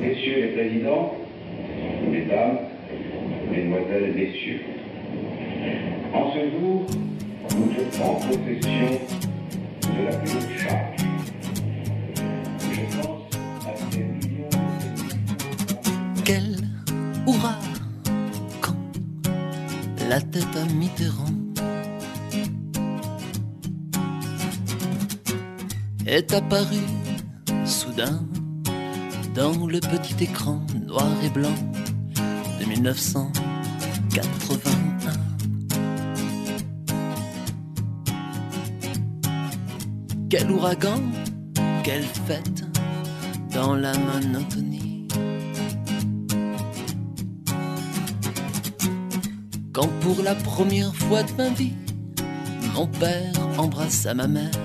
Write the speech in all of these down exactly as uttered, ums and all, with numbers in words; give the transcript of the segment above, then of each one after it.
Messieurs les présidents, mesdames, mesdemoiselles, messieurs, en ce jour, nous sommes en possession de la plus haute charge. Je pense à ces millions de... Quel hurrah quand la tête à Mitterrand est apparue soudain dans le petit écran noir et blanc de mille neuf cent quatre-vingt-un. Quel ouragan, quelle fête dans la monotonie. Quand pour la première fois de ma vie, mon père embrassa ma mère,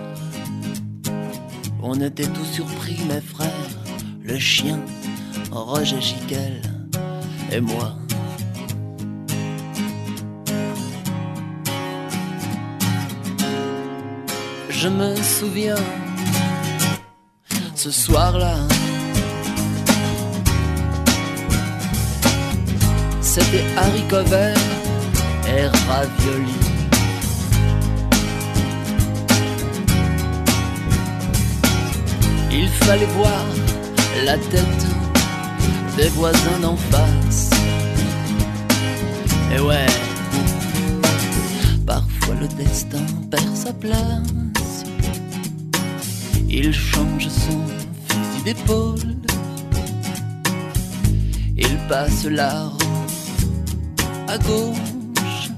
on était tous surpris, mes frères, le chien, Roger Giquel et moi. Je me souviens, ce soir-là, c'était haricots verts et raviolis. Il fallait voir la tête des voisins d'en face. Et ouais, parfois le destin perd sa place. Il change son fusil d'épaule. Il passe l'arme à gauche.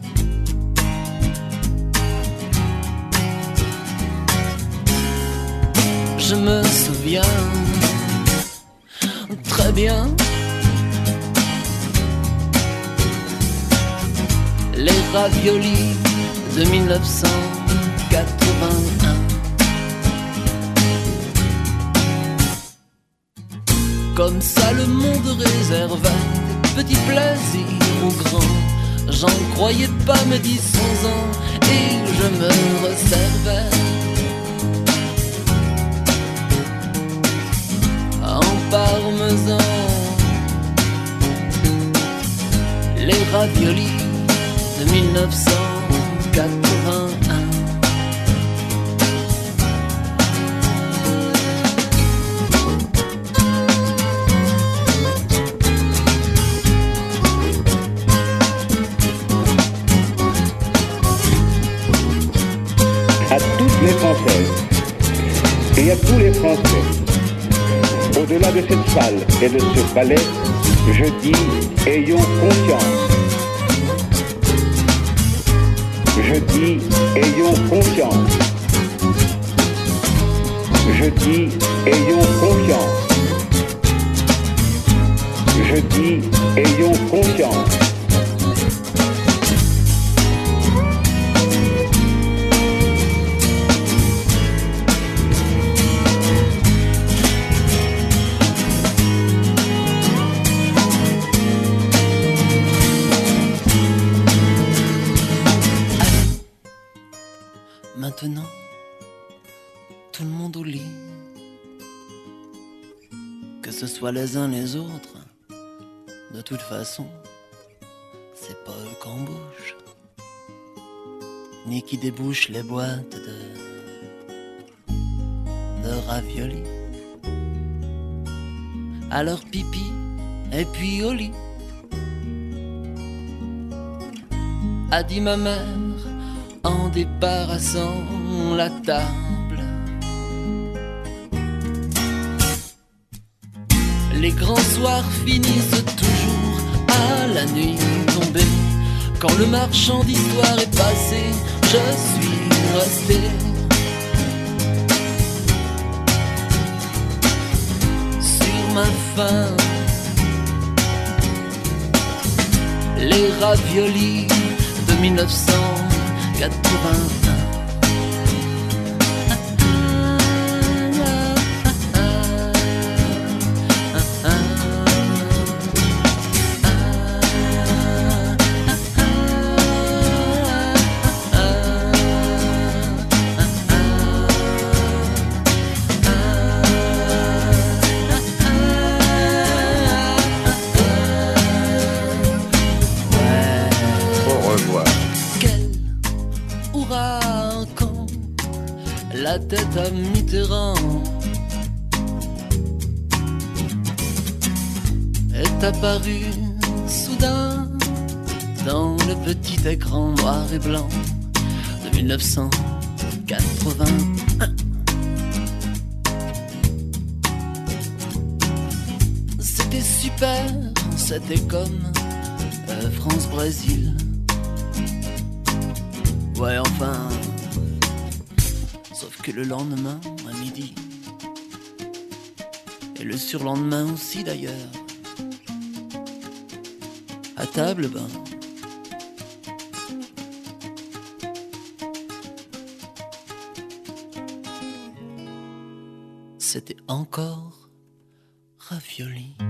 Je me souviens très bien les raviolis de mille neuf cent quatre-vingt-un. Comme ça le monde réservait des petits plaisirs aux grands. J'en croyais pas mes dix onze ans et je me reservais en parmesan les raviolis de mille neuf cent quatre-vingt-un. À toutes les Françaises et à tous les Français, au-delà de cette salle et de ce palais, je dis, ayons confiance. Je dis, ayons confiance. Je dis, ayons confiance. Je dis, ayons confiance. Maintenant, tout le monde au lit, que ce soit les uns les autres, de toute façon, c'est pas eux qu'on bouge, ni qui débouchent les boîtes de, de raviolis. Alors pipi, et puis au lit, a dit ma mère, en débarrassant la table. Les grands soirs finissent toujours à la nuit tombée. Quand le marchand d'histoire est passé, je suis resté sur ma faim. Les raviolis de mille neuf cent quatre-vingt-un. tête à Mitterrand. Est apparu soudain dans le petit écran noir et blanc de mille neuf cent quatre-vingt-un. C'était super, c'était comme euh, France-Brésil. Ouais, enfin, sauf que le lendemain à midi, et le surlendemain aussi d'ailleurs, à table, ben, c'était encore ravioli.